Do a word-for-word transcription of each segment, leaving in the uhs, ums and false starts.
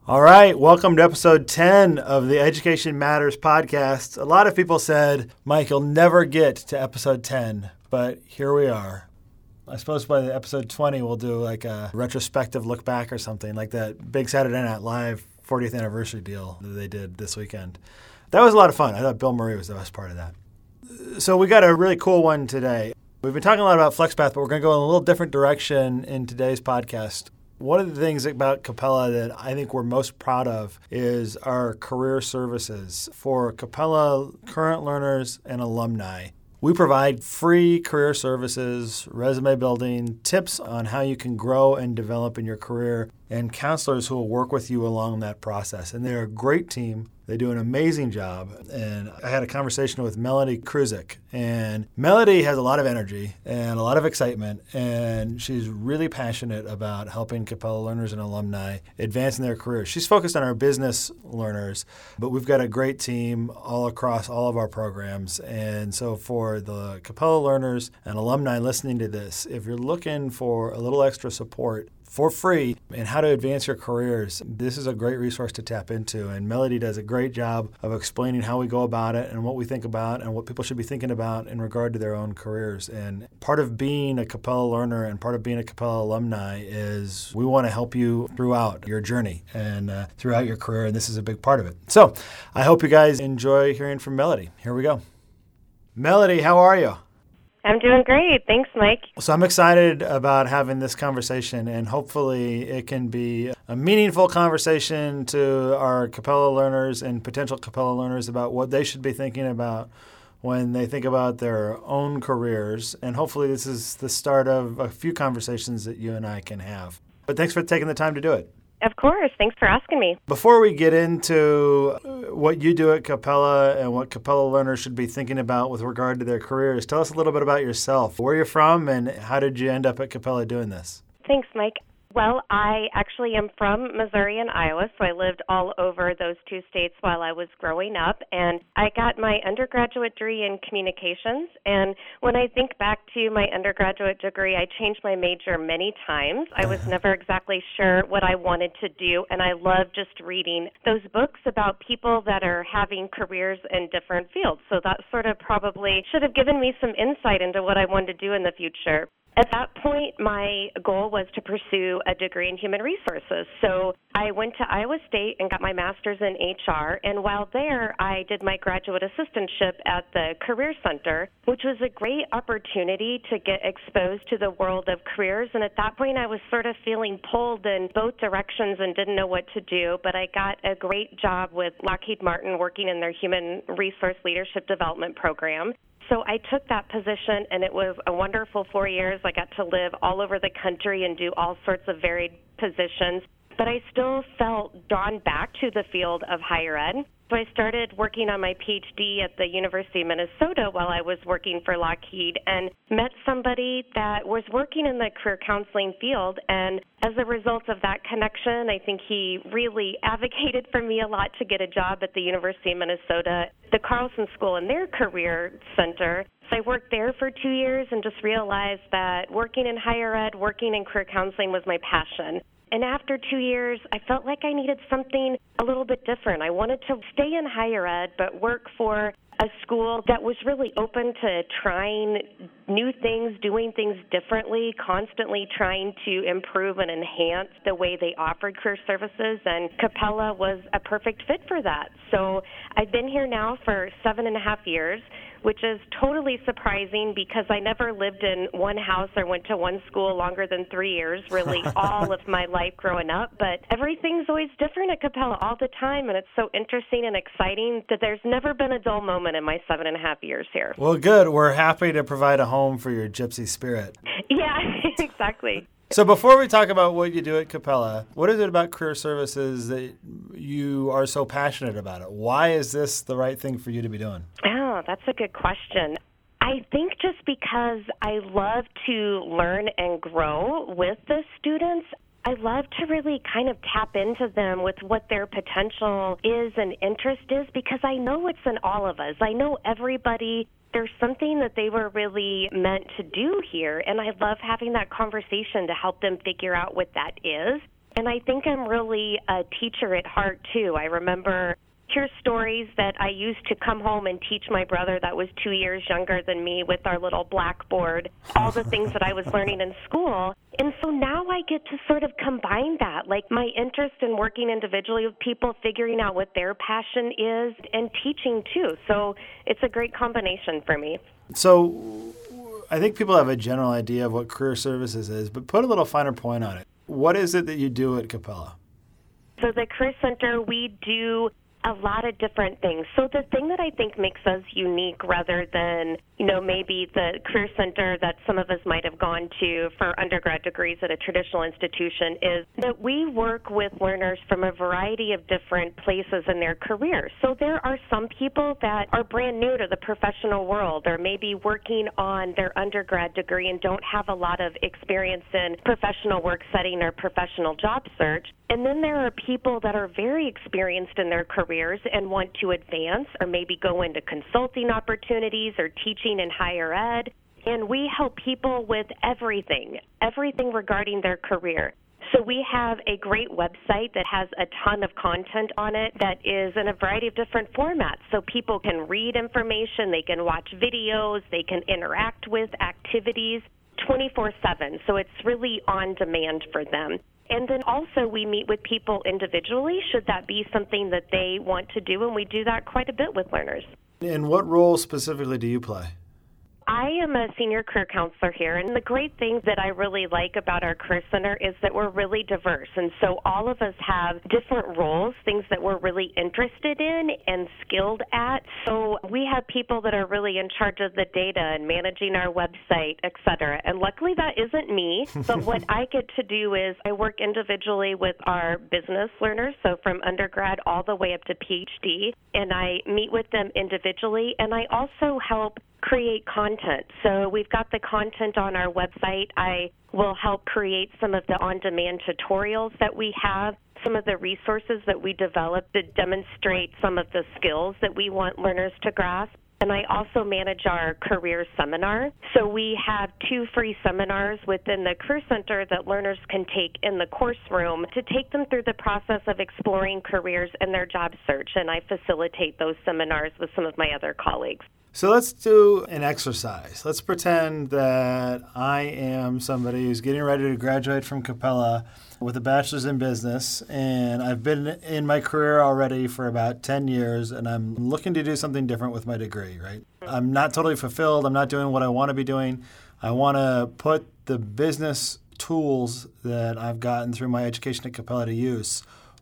All right, welcome to episode ten of the Education Matters podcast. A lot of people said, Mike, you'll never get to episode ten, but here we are. I suppose by the episode twenty, we'll do like a retrospective look back or something, like that big Saturday Night Live fortieth anniversary deal that they did this weekend. That was a lot of fun. I thought Bill Murray was the best part of that. So we got a really cool one today. We've been talking a lot about FlexPath, but we're going to go in a little different direction in today's podcast. One of the things about Capella that I think we're most proud of is our career services for Capella current learners and alumni. We provide free career services, resume building, tips on how you can grow and develop in your career, and counselors who will work with you along that process. And they're a great team. They do an amazing job. And I had a conversation with Melody Kruzik. And Melody has a lot of energy and a lot of excitement. And she's really passionate about helping Capella learners and alumni advance in their careers. She's focused on our business learners, but we've got a great team all across all of our programs. And so for the Capella learners and alumni listening to this, if you're looking for a little extra support for free and how to advance your careers, this is a great resource to tap into. And Melody does a great job of explaining how we go about it and what we think about and what people should be thinking about in regard to their own careers. And part of being a Capella learner and part of being a Capella alumni is we want to help you throughout your journey and uh, throughout your career, and this is a big part of it. So I hope you guys enjoy hearing from Melody. Here we go. Melody, how are you? I'm doing great. Thanks, Mike. So I'm excited about having this conversation, and hopefully it can be a meaningful conversation to our Capella learners and potential Capella learners about what they should be thinking about when they think about their own careers. And hopefully this is the start of a few conversations that you and I can have. But thanks for taking the time to do it. Of course. Thanks for asking me. Before we get into what you do at Capella and what Capella learners should be thinking about with regard to their careers, tell us a little bit about yourself. Where you're from and how did you end up at Capella doing this? Thanks, Mike. Well, I actually am from Missouri and Iowa, so I lived all over those two states while I was growing up, and I got my undergraduate degree in communications, and when I think back to my undergraduate degree, I changed my major many times. I was never exactly sure what I wanted to do, and I love just reading those books about people that are having careers in different fields, so that sort of probably should have given me some insight into what I wanted to do in the future. At that point, my goal was to pursue a degree in human resources. So I went to Iowa State and got my master's in H R. And while there, I did my graduate assistantship at the Career Center, which was a great opportunity to get exposed to the world of careers. And at that point, I was sort of feeling pulled in both directions and didn't know what to do. But I got a great job with Lockheed Martin working in their human resource leadership development program. So I took that position, and it was a wonderful four years. I got to live all over the country and do all sorts of varied positions. But I still felt drawn back to the field of higher ed. So I started working on my P H D at the University of Minnesota while I was working for Lockheed and met somebody that was working in the career counseling field. And as a result of that connection, I think he really advocated for me a lot to get a job at the University of Minnesota, the Carlson School in their career center. So I worked there for two years and just realized that working in higher ed, working in career counseling was my passion. And after two years, I felt like I needed something a little bit different. I wanted to stay in higher ed, but work for a school that was really open to trying new things, doing things differently, constantly trying to improve and enhance the way they offered career services, and Capella was a perfect fit for that. So I've been here now for seven and a half years, which is totally surprising because I never lived in one house or went to one school longer than three years, really all of my life growing up. But everything's always different at Capella all the time, and it's so interesting and exciting that there's never been a dull moment in my seven and a half years here. Well, good. We're happy to provide a home for your gypsy spirit. Yeah, exactly. So before we talk about what you do at Capella, what is it about career services that you are so passionate about it? Why is this the right thing for you to be doing? Oh, that's a good question. I think just because I love to learn and grow with the students, I love to really kind of tap into them with what their potential is and interest is, because I know it's in all of us. I know everybody, there's something that they were really meant to do here, and I love having that conversation to help them figure out what that is. And I think I'm really a teacher at heart, too. I remember hear stories that I used to come home and teach my brother that was two years younger than me with our little blackboard, all the things that I was learning in school. And so now I get to sort of combine that, like my interest in working individually with people, figuring out what their passion is, and teaching too. So it's a great combination for me. So I think people have a general idea of what career services is, but put a little finer point on it. What is it that you do at Capella? So the Career Center, we do a lot of different things. So the thing that I think makes us unique rather than, you know, maybe the Career Center that some of us might have gone to for undergrad degrees at a traditional institution is that we work with learners from a variety of different places in their career. So there are some people that are brand new to the professional world or maybe working on their undergrad degree and don't have a lot of experience in professional work setting or professional job search. And then there are people that are very experienced in their careers and want to advance or maybe go into consulting opportunities or teaching in higher ed. And we help people with everything, everything regarding their career. So we have a great website that has a ton of content on it that is in a variety of different formats. So people can read information, they can watch videos, they can interact with activities twenty-four seven. So it's really on demand for them. And then also we meet with people individually, should that be something that they want to do, and we do that quite a bit with learners. And what role specifically do you play? I am a senior career counselor here, and the great thing that I really like about our Career Center is that we're really diverse, and so all of us have different roles, things that we're really interested in and skilled at. So we have people that are really in charge of the data and managing our website, et cetera. And luckily that isn't me, but what I get to do is I work individually with our business learners, so from undergrad all the way up to P H D, and I meet with them individually, and I also help create content. So we've got the content on our website. I will help create some of the on-demand tutorials that we have, some of the resources that we develop to demonstrate some of the skills that we want learners to grasp. And I also manage our career seminar. So we have two free seminars within the Career Center that learners can take in the course room to take them through the process of exploring careers in their job search. And I facilitate those seminars with some of my other colleagues. So let's do an exercise. Let's pretend that I am somebody who's getting ready to graduate from Capella with a bachelor's in business, and I've been in my career already for about ten years, and I'm looking to do something different with my degree, right? I'm not totally fulfilled. I'm not doing what I want to be doing. I want to put the business tools that I've gotten through my education at Capella to use.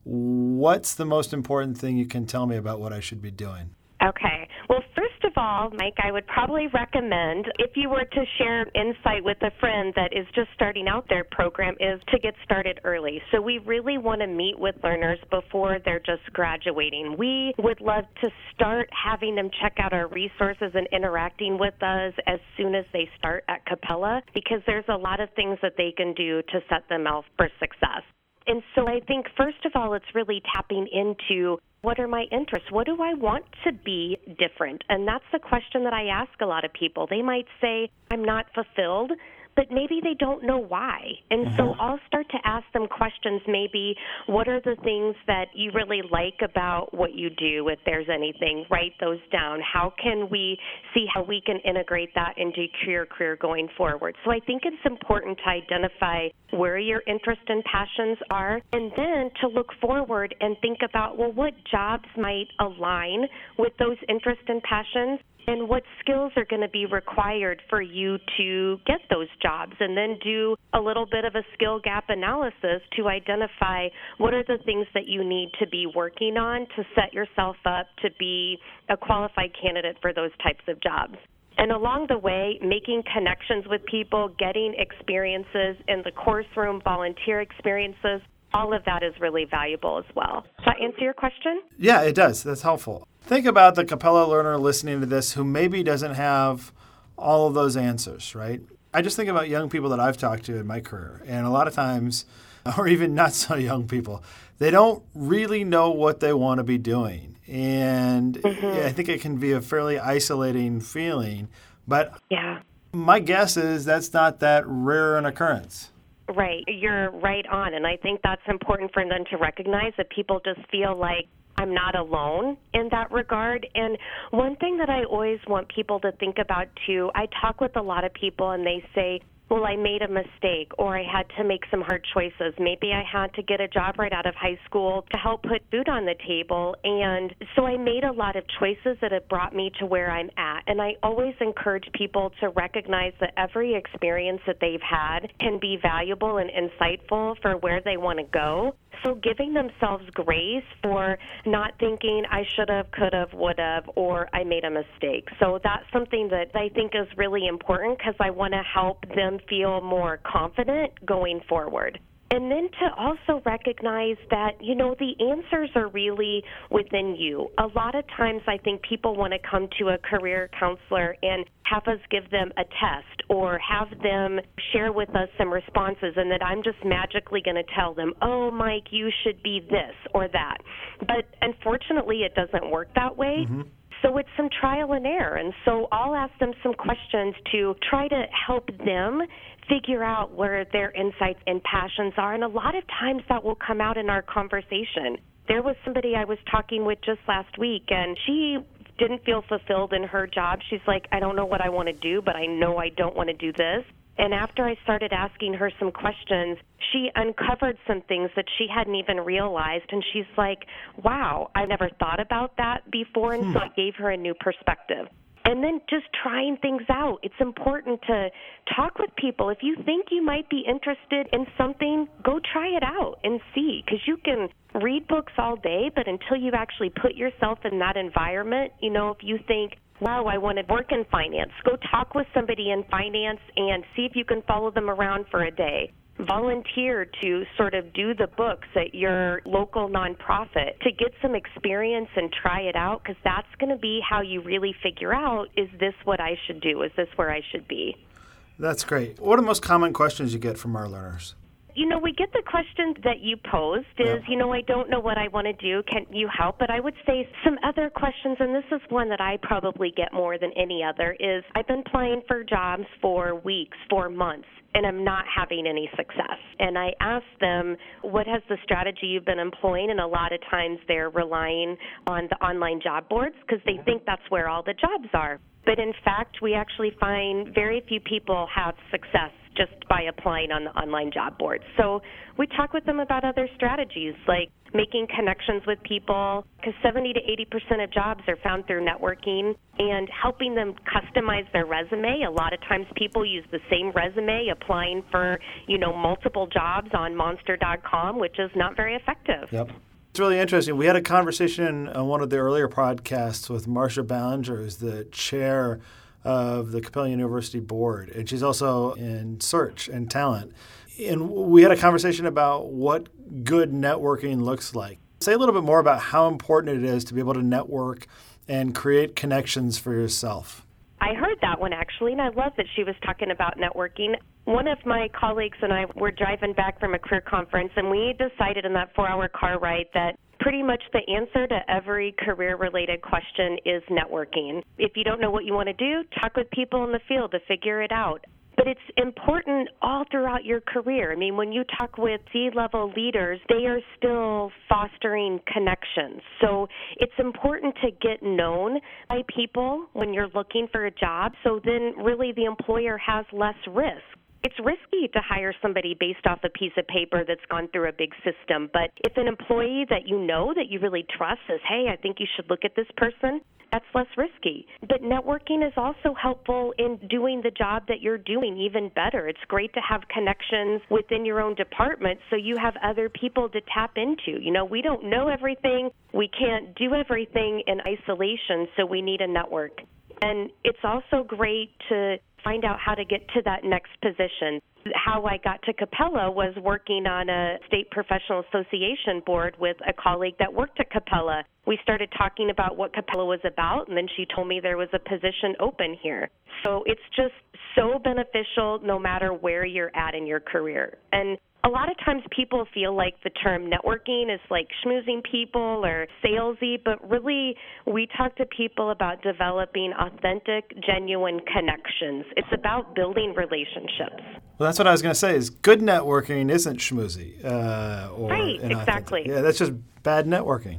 What's the most important thing you can tell me about what I should be doing? Okay. Well, first of all, Mike, I would probably recommend, if you were to share insight with a friend that is just starting out their program, is to get started early. So we really want to meet with learners before they're just graduating. We would love to start having them check out our resources and interacting with us as soon as they start at Capella, because there's a lot of things that they can do to set them up for success. And so I think, first of all, it's really tapping into what are my interests? What do I want to be different? And that's the question that I ask a lot of people. They might say, I'm not fulfilled, but maybe they don't know why. And mm-hmm. so I'll start to ask them questions, maybe, what are the things that you really like about what you do? If there's anything, write those down. How can we see how we can integrate that into your career going forward? So I think it's important to identify where your interests and passions are, and then to look forward and think about, well, what jobs might align with those interests and passions, and what skills are going to be required for you to get those jobs, and then do a little bit of a skill gap analysis to identify what are the things that you need to be working on to set yourself up to be a qualified candidate for those types of jobs. And along the way, making connections with people, getting experiences in the course room, volunteer experiences, all of that is really valuable as well. Does that answer your question? Yeah, it does. That's helpful. Think about the Capella learner listening to this who maybe doesn't have all of those answers, right? I just think about young people that I've talked to in my career, and a lot of times, or even not so young people, they don't really know what they want to be doing. And mm-hmm. I think it can be a fairly isolating feeling. But yeah. my guess is that's not that rare an occurrence. Right. You're right on. And I think that's important for them to recognize that people just feel like I'm not alone in that regard. And one thing that I always want people to think about, too, I talk with a lot of people and they say, well, I made a mistake, or I had to make some hard choices. Maybe I had to get a job right out of high school to help put food on the table. And so I made a lot of choices that have brought me to where I'm at. And I always encourage people to recognize that every experience that they've had can be valuable and insightful for where they want to go. So giving themselves grace for not thinking I should have, could have, would have, or I made a mistake. So that's something that I think is really important because I want to help them feel more confident going forward. And then to also recognize that, you know, the answers are really within you. A lot of times I think people want to come to a career counselor and have us give them a test or have them share with us some responses and that I'm just magically going to tell them, oh, Mike, you should be this or that. But unfortunately, it doesn't work that way. Mm-hmm. So it's some trial and error. And so I'll ask them some questions to try to help them figure out where their insights and passions are. And a lot of times that will come out in our conversation. There was somebody I was talking with just last week, and she didn't feel fulfilled in her job. She's like, I don't know what I want to do, but I know I don't want to do this. And after I started asking her some questions, she uncovered some things that she hadn't even realized. And she's like, wow, I never thought about that before. And hmm. so it gave her a new perspective. And then just trying things out. It's important to talk with people. If you think you might be interested in something, go try it out and see. Because you can read books all day, but until you actually put yourself in that environment, you know, if you think, wow, I want to work in finance, go talk with somebody in finance and see if you can follow them around for a day. Volunteer to sort of do the books at your local nonprofit to get some experience and try it out, because that's going to be how you really figure out, is this what I should do? Is this where I should be? That's great. What are the most common questions you get from our learners? You know, we get the question that you posed is, yeah. you know, I don't know what I want to do. Can you help? But I would say some other questions, and this is one that I probably get more than any other, is I've been applying for jobs for weeks, for months, and I'm not having any success. And I ask them, what has the strategy you've been employing? And a lot of times they're relying on the online job boards because they think that's where all the jobs are. But in fact, we actually find very few people have success just by applying on the online job boards. So we talk with them about other strategies, like making connections with people, because seventy to eighty percent of jobs are found through networking, and helping them customize their resume. A lot of times people use the same resume applying for, you know, multiple jobs on monster dot com, which is not very effective. Yep. It's really interesting. We had a conversation on one of the earlier podcasts with Marcia Ballinger, who's the chair of the Capella University Board, and she's also in search and talent. And we had a conversation about what good networking looks like. Say a little bit more about how important it is to be able to network and create connections for yourself. I heard that one, actually, and I love that she was talking about networking. One of my colleagues and I were driving back from a career conference, and we decided in that four-hour car ride that pretty much the answer to every career-related question is networking. If you don't know what you want to do, talk with people in the field to figure it out. But it's important all throughout your career. I mean, when you talk with C-level leaders, they are still fostering connections. So it's important to get known by people when you're looking for a job, so then really the employer has less risk. It's risky to hire somebody based off a piece of paper that's gone through a big system. But if an employee that you know, that you really trust, says, hey, I think you should look at this person, that's less risky. But networking is also helpful in doing the job that you're doing even better. It's great to have connections within your own department so you have other people to tap into. You know, we don't know everything. We can't do everything in isolation, so we need a network. And it's also great to find out how to get to that next position. How I got to Capella was working on a state professional association board with a colleague that worked at Capella. We started talking about what Capella was about, and then she told me there was a position open here. So it's just so beneficial no matter where you're at in your career. And A lot of times people feel like the term networking is like schmoozing people or salesy, but really we talk to people about developing authentic, genuine connections. It's about building relationships. Well, that's what I was going to say is good networking isn't schmoozy. Uh, or right, exactly. Yeah, that's just bad networking.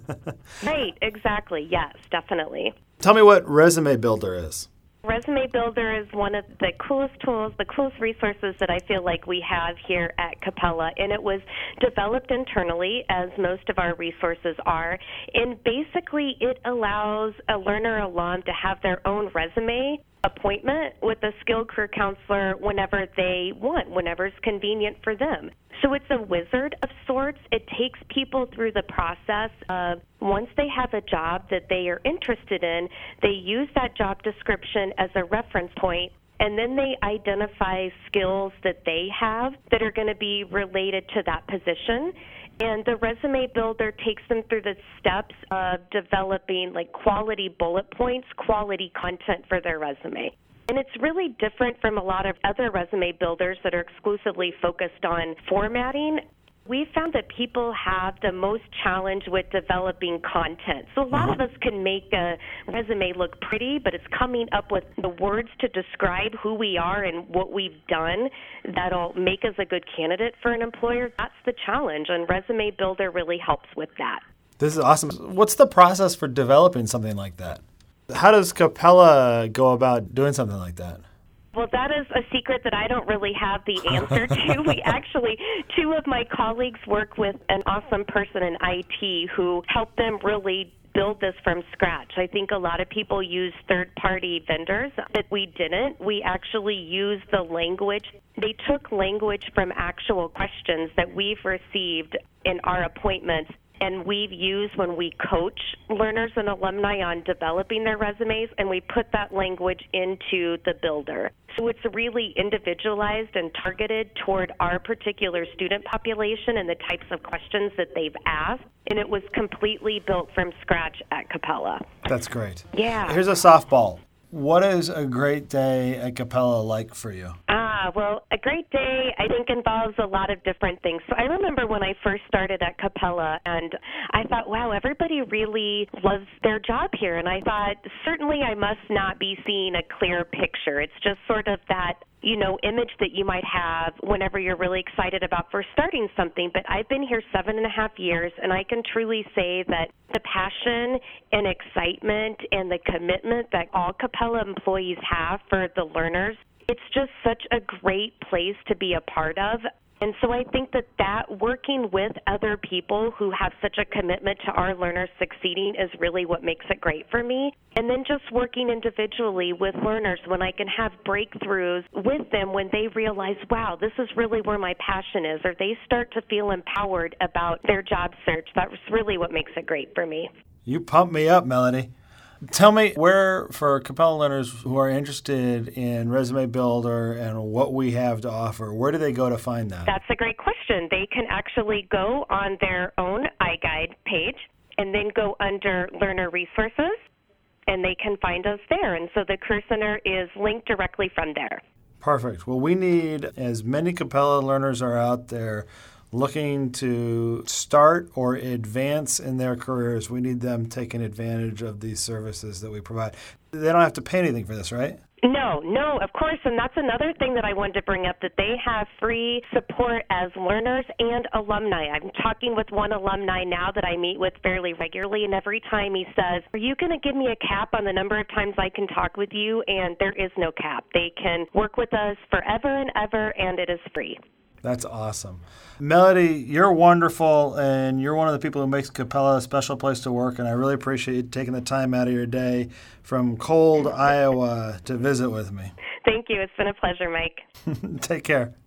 Right, exactly. Yes, definitely. Tell me what Resume Builder is. Resume Builder is one of the coolest tools, the coolest resources that I feel like we have here at Capella, and it was developed internally, as most of our resources are, and basically it allows a learner alum to have their own resume appointment with a skilled career counselor whenever they want, whenever it's convenient for them. So it's a wizard of sorts. It takes people through the process of once they have a job that they are interested in, they use that job description as a reference point, and then they identify skills that they have that are going to be related to that position. And the Resume Builder takes them through the steps of developing like quality bullet points, quality content for their resume. And it's really different from a lot of other resume builders that are exclusively focused on formatting. We found that people have the most challenge with developing content. So a lot of us can make a resume look pretty, but it's coming up with the words to describe who we are and what we've done that'll make us a good candidate for an employer. That's the challenge, and Resume Builder really helps with that. This is awesome. What's the process for developing something like that? How does Capella go about doing something like that? Well, that is a secret that I don't really have the answer to. We actually, two of my colleagues work with an awesome person in I T who helped them really build this from scratch. I think a lot of people use third-party vendors, but we didn't. We actually used the language. They took language from actual questions that we've received in our appointments, and we've used when we coach learners and alumni on developing their resumes, and we put that language into the builder. So it's really individualized and targeted toward our particular student population and the types of questions that they've asked, and it was completely built from scratch at Capella. That's great. Yeah. Here's a softball. What is a great day at Capella like for you? Ah, well, a great day, I think, involves a lot of different things. So I remember when I first started at Capella, and I thought, wow, everybody really loves their job here. And I thought, certainly I must not be seeing a clear picture. It's just sort of that, you know, image that you might have whenever you're really excited about first starting something. But I've been here seven and a half years, and I can truly say that the passion and excitement and the commitment that all Capella employees have for the learners, it's just such a great place to be a part of. And so I think that that working with other people who have such a commitment to our learners succeeding is really what makes it great for me. And then just working individually with learners when I can have breakthroughs with them when they realize, wow, this is really where my passion is, or they start to feel empowered about their job search. That's really what makes it great for me. You pump me up, Melody. Tell me where, for Capella learners who are interested in Resume Builder and what we have to offer, where do they go to find that? That's a great question. They can actually go on their own iGuide page and then go under Learner Resources, and they can find us there. And so the Career Center is linked directly from there. Perfect. Well, we need as many Capella learners are out there looking to start or advance in their careers. We need them taking advantage of these services that we provide. They don't have to pay anything for this, right? No, no, of course, and that's another thing that I wanted to bring up, that they have free support as learners and alumni. I'm talking with one alumni now that I meet with fairly regularly, and every time he says, are you going to give me a cap on the number of times I can talk with you? And there is no cap. They can work with us forever and ever, and it is free. That's awesome. Melody, you're wonderful, and you're one of the people who makes Capella a special place to work, and I really appreciate you taking the time out of your day from cold Iowa to visit with me. Thank you. It's been a pleasure, Mike. Take care.